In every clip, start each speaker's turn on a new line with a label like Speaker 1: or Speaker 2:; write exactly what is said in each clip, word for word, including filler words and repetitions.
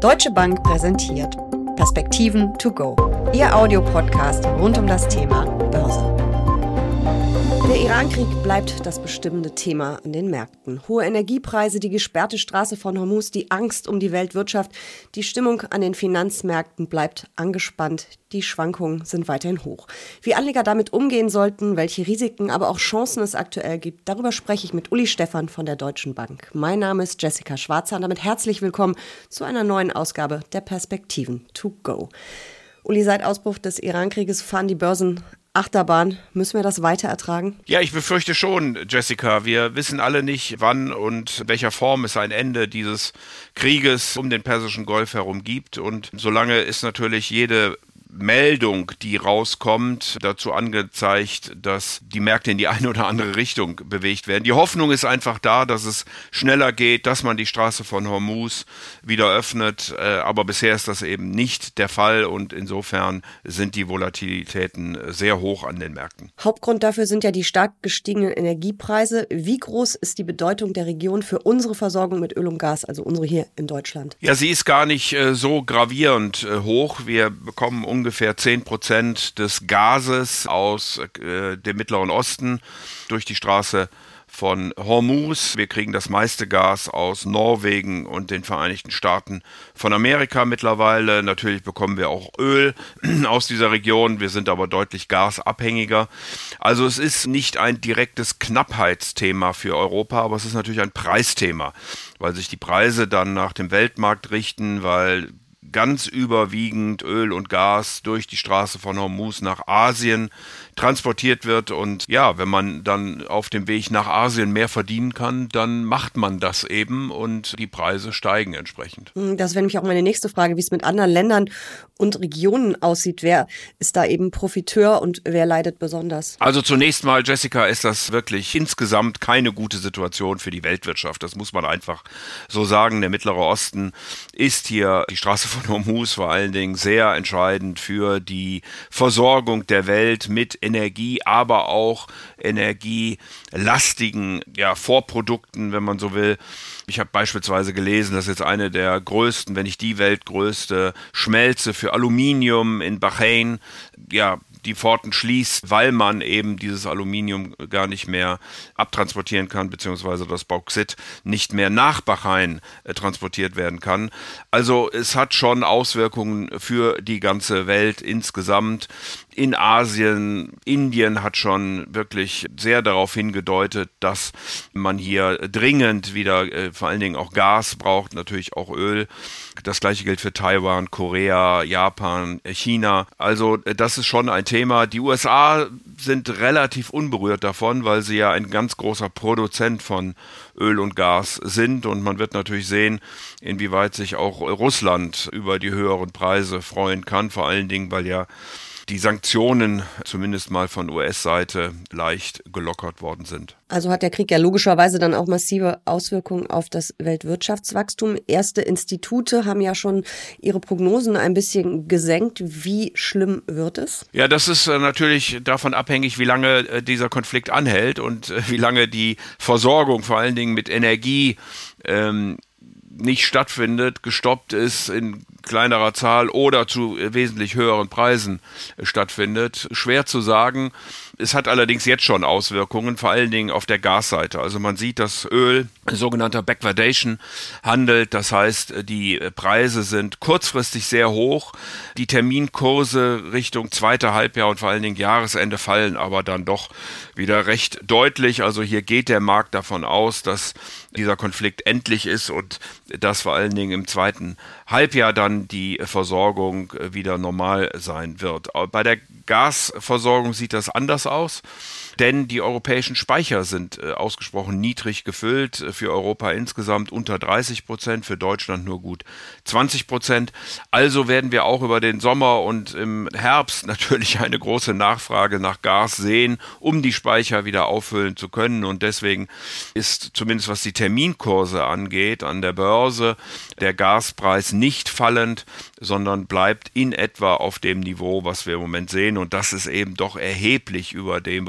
Speaker 1: Deutsche Bank präsentiert Perspektiven to go, Ihr Audiopodcast rund um das Thema Börse. Der Iran-Krieg bleibt das bestimmende Thema an den Märkten. Hohe Energiepreise, die gesperrte Straße von Hormuz, die Angst um die Weltwirtschaft, die Stimmung an den Finanzmärkten bleibt angespannt. Die Schwankungen sind weiterhin hoch. Wie Anleger damit umgehen sollten, welche Risiken, aber auch Chancen es aktuell gibt, darüber spreche ich mit Uli Stephan von der Deutschen Bank. Mein Name ist Jessica Schwarzer und damit herzlich willkommen zu einer neuen Ausgabe der Perspektiven to go. Uli, seit Ausbruch des Iran-Krieges fahren die Börsen Achterbahn. Müssen wir das weiter ertragen?
Speaker 2: Ja, ich befürchte schon, Jessica. Wir wissen alle nicht, wann und in welcher Form es ein Ende dieses Krieges um den Persischen Golf herum gibt. Und solange ist natürlich jede Meldung, die rauskommt, dazu angezeigt, dass die Märkte in die eine oder andere Richtung bewegt werden. Die Hoffnung ist einfach da, dass es schneller geht, dass man die Straße von Hormuz wieder öffnet, aber bisher ist das eben nicht der Fall und insofern sind die Volatilitäten sehr hoch an den Märkten.
Speaker 1: Hauptgrund dafür sind ja die stark gestiegenen Energiepreise. Wie groß ist die Bedeutung der Region für unsere Versorgung mit Öl und Gas, also unsere hier in Deutschland?
Speaker 2: Ja, sie ist gar nicht so gravierend hoch. Wir bekommen ungefähr ungefähr zehn Prozent des Gases aus äh, dem Mittleren Osten durch die Straße von Hormuz. Wir kriegen das meiste Gas aus Norwegen und den Vereinigten Staaten von Amerika mittlerweile. Natürlich bekommen wir auch Öl aus dieser Region. Wir sind aber deutlich gasabhängiger. Also es ist nicht ein direktes Knappheitsthema für Europa, aber es ist natürlich ein Preisthema, weil sich die Preise dann nach dem Weltmarkt richten, weil ganz überwiegend Öl und Gas durch die Straße von Hormuz nach Asien transportiert wird. Und ja, wenn man dann auf dem Weg nach Asien mehr verdienen kann, dann macht man das eben und die Preise steigen entsprechend.
Speaker 1: Das wäre nämlich auch meine nächste Frage, wie es mit anderen Ländern und Regionen aussieht. Wer ist da eben Profiteur und wer leidet besonders?
Speaker 2: Also zunächst mal, Jessica, ist das wirklich insgesamt keine gute Situation für die Weltwirtschaft. Das muss man einfach so sagen. Der Mittlere Osten ist hier, die Straße von Hormuz vor allen Dingen, sehr entscheidend für die Versorgung der Welt mit Energie, aber auch energielastigen ja, Vorprodukten, wenn man so will. Ich habe beispielsweise gelesen, dass jetzt eine der größten, wenn nicht die weltgrößte Schmelze für Aluminium in Bahrain, ja, die Pforten schließt, weil man eben dieses Aluminium gar nicht mehr abtransportieren kann, beziehungsweise das Bauxit nicht mehr nach Bahrain äh, transportiert werden kann. Also es hat schon Auswirkungen für die ganze Welt insgesamt. In Asien, Indien hat schon wirklich sehr darauf hingedeutet, dass man hier dringend wieder äh, vor allen Dingen auch Gas braucht, natürlich auch Öl. Das gleiche gilt für Taiwan, Korea, Japan, China. Also äh, das ist schon ein Thema. Die U S A sind relativ unberührt davon, weil sie ja ein ganz großer Produzent von Öl und Gas sind und man wird natürlich sehen, inwieweit sich auch Russland über die höheren Preise freuen kann, vor allen Dingen, weil ja die Sanktionen zumindest mal von U S-Seite leicht gelockert worden sind.
Speaker 1: Also hat der Krieg ja logischerweise dann auch massive Auswirkungen auf das Weltwirtschaftswachstum. Erste Institute haben ja schon ihre Prognosen ein bisschen gesenkt. Wie schlimm wird es?
Speaker 2: Ja, das ist natürlich davon abhängig, wie lange dieser Konflikt anhält und wie lange die Versorgung vor allen Dingen mit Energie ähm, nicht stattfindet, gestoppt ist in kleinerer Zahl oder zu wesentlich höheren Preisen stattfindet. Schwer zu sagen. Es hat allerdings jetzt schon Auswirkungen, vor allen Dingen auf der Gasseite. Also man sieht, dass Öl sogenannter Backwardation handelt. Das heißt, die Preise sind kurzfristig sehr hoch. Die Terminkurse Richtung zweite Halbjahr und vor allen Dingen Jahresende fallen aber dann doch wieder recht deutlich. Also hier geht der Markt davon aus, dass dieser Konflikt endlich ist und dass vor allen Dingen im zweiten Halbjahr dann die Versorgung wieder normal sein wird. Bei der Gasversorgung sieht das anders aus, denn die europäischen Speicher sind äh, ausgesprochen niedrig gefüllt, für Europa insgesamt unter dreißig Prozent, für Deutschland nur gut zwanzig Prozent. Also werden wir auch über den Sommer und im Herbst natürlich eine große Nachfrage nach Gas sehen, um die Speicher wieder auffüllen zu können und deswegen ist zumindest was die Terminkurse angeht an der Börse der Gaspreis nicht fallend, sondern bleibt in etwa auf dem Niveau, was wir im Moment sehen und das ist eben doch erheblich über dem, was wir vor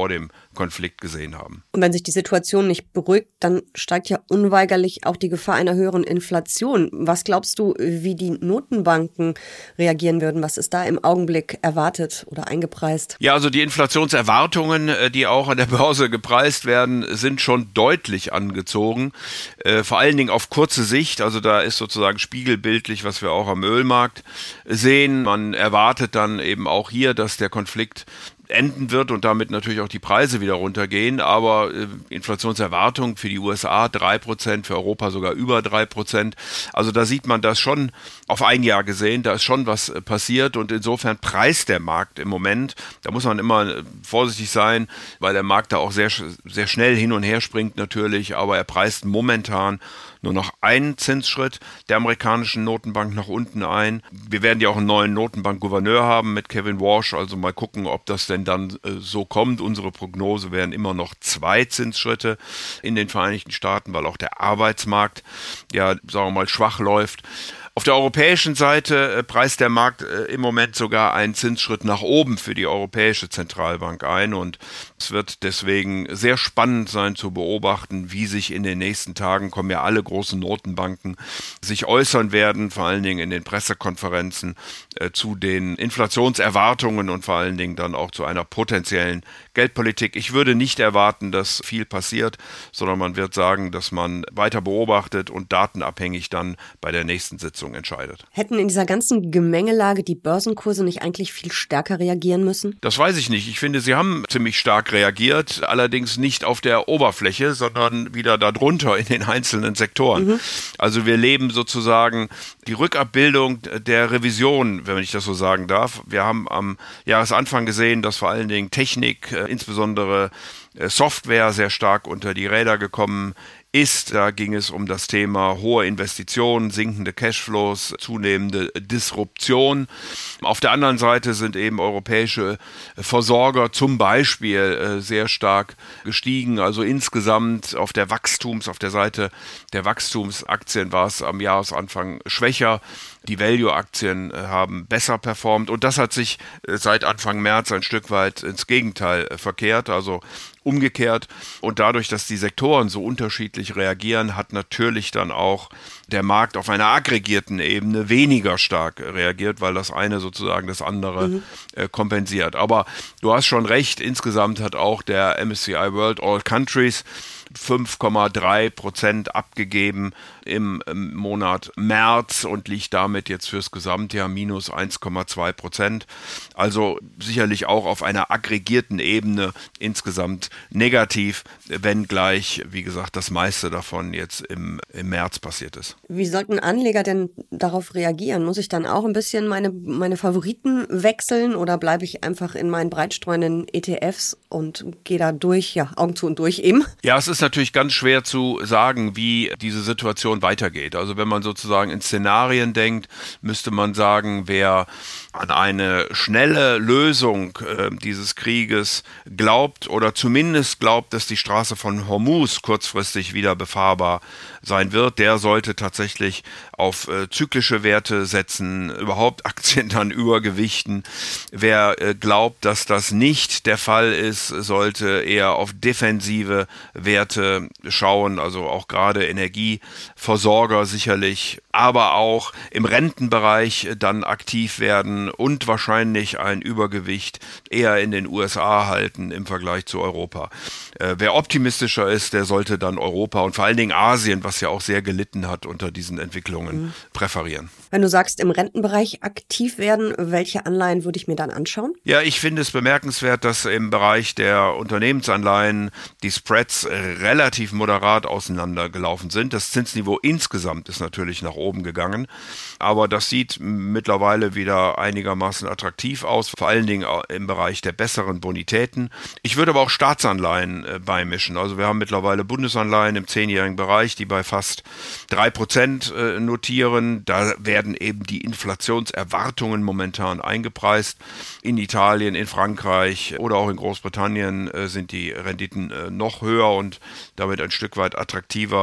Speaker 2: vor dem Konflikt gesehen haben.
Speaker 1: Und wenn sich die Situation nicht beruhigt, dann steigt ja unweigerlich auch die Gefahr einer höheren Inflation. Was glaubst du, wie die Notenbanken reagieren würden? Was ist da im Augenblick erwartet oder eingepreist?
Speaker 2: Ja, also die Inflationserwartungen, die auch an der Börse gepreist werden, sind schon deutlich angezogen. Äh, vor allen Dingen auf kurze Sicht. Also da ist sozusagen spiegelbildlich, was wir auch am Ölmarkt sehen. Man erwartet dann eben auch hier, dass der Konflikt enden wird und damit natürlich auch die Preise wieder runtergehen, aber äh, Inflationserwartung für die U S A drei Prozent, für Europa sogar über drei Prozent. Also da sieht man das schon auf ein Jahr gesehen, da ist schon was äh, passiert und insofern preist der Markt im Moment, da muss man immer äh, vorsichtig sein, weil der Markt da auch sehr, sehr schnell hin und her springt natürlich, aber er preist momentan nur noch einen Zinsschritt der amerikanischen Notenbank nach unten ein. Wir werden ja auch einen neuen Notenbankgouverneur haben mit Kevin Warsh, also mal gucken, ob das denn dann äh, so kommt. Unsere Prognose wären immer noch zwei Zinsschritte in den Vereinigten Staaten, weil auch der Arbeitsmarkt ja, sagen wir mal, schwach läuft. Auf der europäischen Seite äh, preist der Markt äh, im Moment sogar einen Zinsschritt nach oben für die Europäische Zentralbank ein und es wird deswegen sehr spannend sein zu beobachten, wie sich in den nächsten Tagen, kommen ja alle großen Notenbanken, sich äußern werden, vor allen Dingen in den Pressekonferenzen äh, zu den Inflationserwartungen und vor allen Dingen dann auch zu einer potenziellen Geldpolitik. Ich würde nicht erwarten, dass viel passiert, sondern man wird sagen, dass man weiter beobachtet und datenabhängig dann bei der nächsten Sitzung entscheidet.
Speaker 1: Hätten in dieser ganzen Gemengelage die Börsenkurse nicht eigentlich viel stärker reagieren müssen?
Speaker 2: Das weiß ich nicht. Ich finde, sie haben ziemlich stark reagiert, allerdings nicht auf der Oberfläche, sondern wieder darunter in den einzelnen Sektoren. Mhm. Also wir leben sozusagen die Rückabbildung der Revision, wenn ich das so sagen darf. Wir haben am Jahresanfang gesehen, dass vor allen Dingen Technik, insbesondere Software, sehr stark unter die Räder gekommen ist. Da ging es um das Thema hohe Investitionen, sinkende Cashflows, zunehmende Disruption. Auf der anderen Seite sind eben europäische Versorger zum Beispiel sehr stark gestiegen. Also insgesamt auf der Wachstums, auf der Seite der Wachstumsaktien war es am Jahresanfang schwächer. Die Value-Aktien haben besser performt und das hat sich seit Anfang März ein Stück weit ins Gegenteil verkehrt, also umgekehrt. Und dadurch, dass die Sektoren so unterschiedlich reagieren, hat natürlich dann auch der Markt auf einer aggregierten Ebene weniger stark reagiert, weil das eine sozusagen das andere mhm. äh, kompensiert. Aber du hast schon recht, insgesamt hat auch der M S C I World All Countries fünf Komma drei Prozent abgegeben im, im Monat März und liegt damit jetzt fürs Gesamtjahr minus eins Komma zwei Prozent. Also sicherlich auch auf einer aggregierten Ebene insgesamt negativ, wenngleich, wie gesagt, das meiste davon jetzt im, im März passiert ist.
Speaker 1: Wie sollten Anleger denn darauf reagieren? Muss ich dann auch ein bisschen meine, meine Favoriten wechseln oder bleibe ich einfach in meinen breitstreuenden E T Fs und gehe da durch, ja, Augen zu und durch eben?
Speaker 2: Ja, es ist natürlich ganz schwer zu sagen, wie diese Situation weitergeht. Also wenn man sozusagen in Szenarien denkt, müsste man sagen, wer an eine schnelle Lösung äh, dieses Krieges glaubt oder zumindest glaubt, dass die Straße von Hormuz kurzfristig wieder befahrbar sein wird, der sollte tatsächlich auf äh, zyklische Werte setzen, überhaupt Aktien dann übergewichten. Wer äh, glaubt, dass das nicht der Fall ist, sollte eher auf defensive Werte schauen, also auch gerade Energieversorger sicherlich, aber auch im Rentenbereich dann aktiv werden und wahrscheinlich ein Übergewicht eher in den U S A halten im Vergleich zu Europa. Äh, wer optimistischer ist, der sollte dann Europa und vor allen Dingen Asien, was ja auch sehr gelitten hat unter diesen Entwicklungen, mhm. präferieren.
Speaker 1: Wenn du sagst, im Rentenbereich aktiv werden, welche Anleihen würde ich mir dann anschauen?
Speaker 2: Ja, ich finde es bemerkenswert, dass im Bereich der Unternehmensanleihen die Spreads relativ moderat auseinandergelaufen sind. Das Zinsniveau insgesamt ist natürlich nach oben gegangen, aber das sieht mittlerweile wieder einigermaßen attraktiv aus, vor allen Dingen im Bereich der besseren Bonitäten. Ich würde aber auch Staatsanleihen beimischen. Also wir haben mittlerweile Bundesanleihen im zehnjährigen Bereich, die bei fast drei Prozent notieren. Da werden eben die Inflationserwartungen momentan eingepreist. In Italien, in Frankreich oder auch in Großbritannien äh, sind die Renditen äh, noch höher und damit ein Stück weit attraktiver.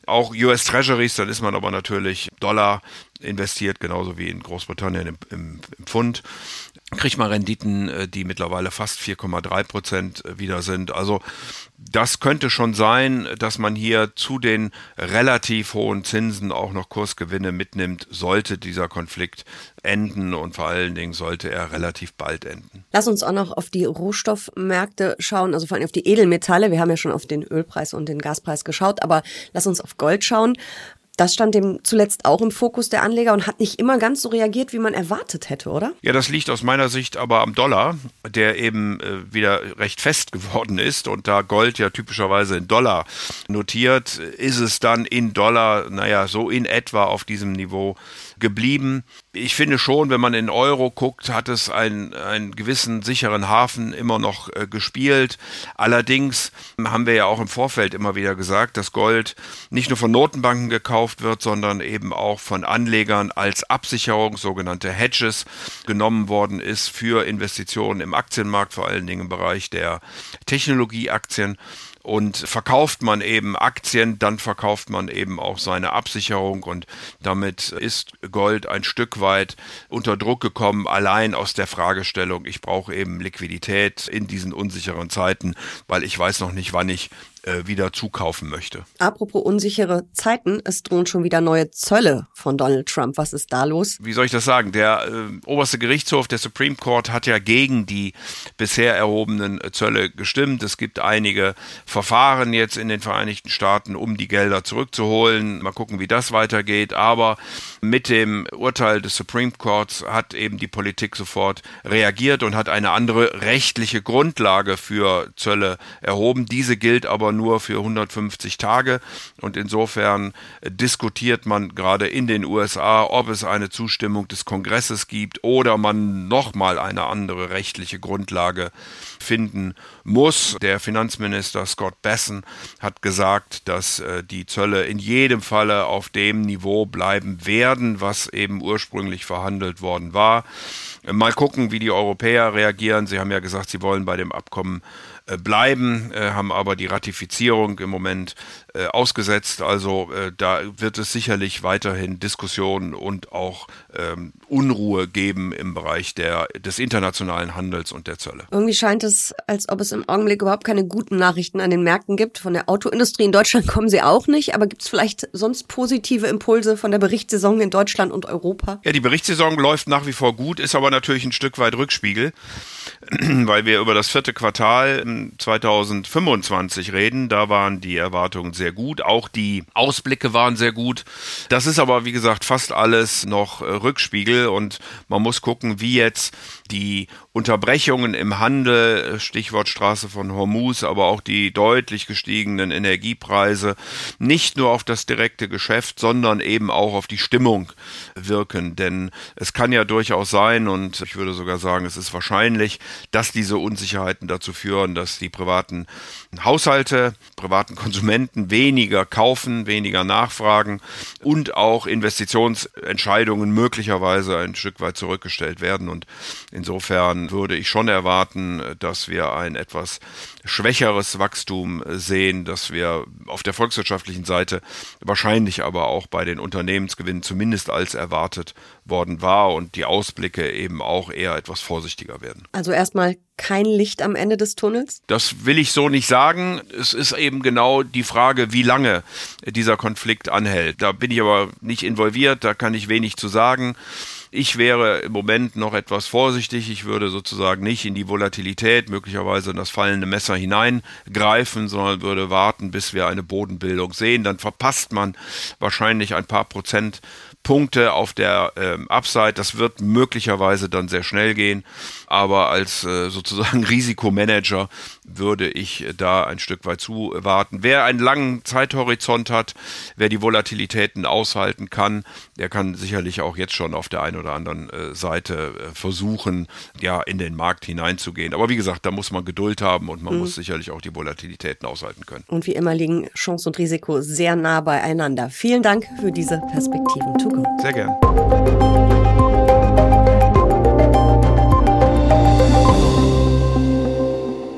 Speaker 2: Auch U S Treasuries, dann ist man aber natürlich Dollar investiert, genauso wie in Großbritannien im, im, im Pfund. Kriegt man Renditen, die mittlerweile fast vier Komma drei Prozent wieder sind. Also das könnte schon sein, dass man hier zu den relativ hohen Zinsen auch noch Kursgewinne mitnimmt, sollte dieser Konflikt enden und vor allen Dingen sollte er relativ bald enden.
Speaker 1: Lass uns auch noch auf die Rohstoffmärkte schauen, also vor allem auf die Edelmetalle. Wir haben ja schon auf den Ölpreis und den Gaspreis geschaut, aber lass uns auf Gold schauen. Das stand dem zuletzt auch im Fokus der Anleger und hat nicht immer ganz so reagiert, wie man erwartet hätte, oder?
Speaker 2: Ja, das liegt aus meiner Sicht aber am Dollar, der eben äh, wieder recht fest geworden ist. Und da Gold ja typischerweise in Dollar notiert, ist es dann in Dollar, naja, so in etwa auf diesem Niveau geblieben. Ich finde schon, wenn man in Euro guckt, hat es einen, einen gewissen sicheren Hafen immer noch äh, gespielt. Allerdings haben wir ja auch im Vorfeld immer wieder gesagt, dass Gold nicht nur von Notenbanken gekauft wird, sondern eben auch von Anlegern als Absicherung, sogenannte Hedges, genommen worden ist für Investitionen im Aktienmarkt, vor allen Dingen im Bereich der Technologieaktien. Und verkauft man eben Aktien, dann verkauft man eben auch seine Absicherung und damit ist Gold ein Stück weit unter Druck gekommen, allein aus der Fragestellung, ich brauche eben Liquidität in diesen unsicheren Zeiten, weil ich weiß noch nicht, wann ich wieder zukaufen möchte.
Speaker 1: Apropos unsichere Zeiten, es drohen schon wieder neue Zölle von Donald Trump. Was ist da los?
Speaker 2: Wie soll ich das sagen? Der äh, oberste Gerichtshof, der Supreme Court, hat ja gegen die bisher erhobenen Zölle gestimmt. Es gibt einige Verfahren jetzt in den Vereinigten Staaten, um die Gelder zurückzuholen. Mal gucken, wie das weitergeht. Aber mit dem Urteil des Supreme Courts hat eben die Politik sofort reagiert und hat eine andere rechtliche Grundlage für Zölle erhoben. Diese gilt aber nur für hundertfünfzig Tage und insofern diskutiert man gerade in den U S A, ob es eine Zustimmung des Kongresses gibt oder man nochmal eine andere rechtliche Grundlage finden muss. Der Finanzminister Scott Bessent hat gesagt, dass äh, die Zölle in jedem Falle auf dem Niveau bleiben werden, was eben ursprünglich verhandelt worden war. Mal gucken, wie die Europäer reagieren. Sie haben ja gesagt, sie wollen bei dem Abkommen äh, bleiben, äh, haben aber die Ratifizierung im Moment äh, ausgesetzt. Also äh, da wird es sicherlich weiterhin Diskussionen und auch ähm, Unruhe geben im Bereich der, des internationalen Handels und der Zölle.
Speaker 1: Irgendwie scheint es, als ob es im Augenblick überhaupt keine guten Nachrichten an den Märkten gibt. Von der Autoindustrie in Deutschland kommen sie auch nicht. Aber gibt es vielleicht sonst positive Impulse von der Berichtssaison in Deutschland und Europa?
Speaker 2: Ja, die Berichtssaison läuft nach wie vor gut, ist aber natürlich ein Stück weit Rückspiegel, weil wir über das vierte Quartal zweitausendfünfundzwanzig reden. Da waren die Erwartungen sehr gut, auch die Ausblicke waren sehr gut. Das ist aber, wie gesagt, fast alles noch Rückspiegel und man muss gucken, wie jetzt die Unterbrechungen im Handel, Stichwort Straße von Hormuz, aber auch die deutlich gestiegenen Energiepreise nicht nur auf das direkte Geschäft, sondern eben auch auf die Stimmung wirken. Denn es kann ja durchaus sein, und ich würde sogar sagen, es ist wahrscheinlich, dass diese Unsicherheiten dazu führen, dass die privaten Haushalte, privaten Konsumenten weniger kaufen, weniger nachfragen und auch Investitionsentscheidungen möglicherweise ein Stück weit zurückgestellt werden. Und insofern würde ich schon erwarten, dass wir ein etwas schwächeres Wachstum sehen, dass wir auf der volkswirtschaftlichen Seite wahrscheinlich aber auch bei den Unternehmensgewinnen zumindest als erwartet worden war und die Ausblicke eben auch eher etwas vorsichtiger werden.
Speaker 1: Also erstmal kein Licht am Ende des Tunnels?
Speaker 2: Das will ich so nicht sagen. Es ist eben genau die Frage, wie lange dieser Konflikt anhält. Da bin ich aber nicht involviert, da kann ich wenig zu sagen. Ich wäre im Moment noch etwas vorsichtig. Ich würde sozusagen nicht in die Volatilität, möglicherweise in das fallende Messer hineingreifen, sondern würde warten, bis wir eine Bodenbildung sehen. Dann verpasst man wahrscheinlich ein paar Prozent Punkte auf der ähm, Upside. Das wird möglicherweise dann sehr schnell gehen, aber als äh, sozusagen Risikomanager würde ich äh, da ein Stück weit zuwarten. Wer einen langen Zeithorizont hat, wer die Volatilitäten aushalten kann, der kann sicherlich auch jetzt schon auf der einen oder anderen äh, Seite äh, versuchen, ja, in den Markt hineinzugehen. Aber wie gesagt, da muss man Geduld haben und man mhm. muss sicherlich auch die Volatilitäten aushalten können.
Speaker 1: Und wie immer liegen Chance und Risiko sehr nah beieinander. Vielen Dank für diese Perspektiven to go.
Speaker 2: Sehr gern.